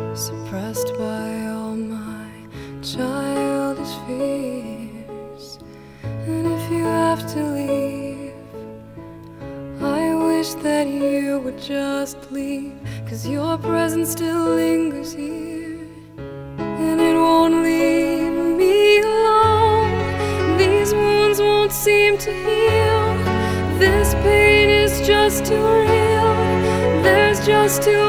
suppressed by all my childish fears. And if you have to leave, I wish that you would just leave, 'cause your presence still lingers here, and it won't leave me alone. These wounds won't seem to heal. This pain is just too real. There's just too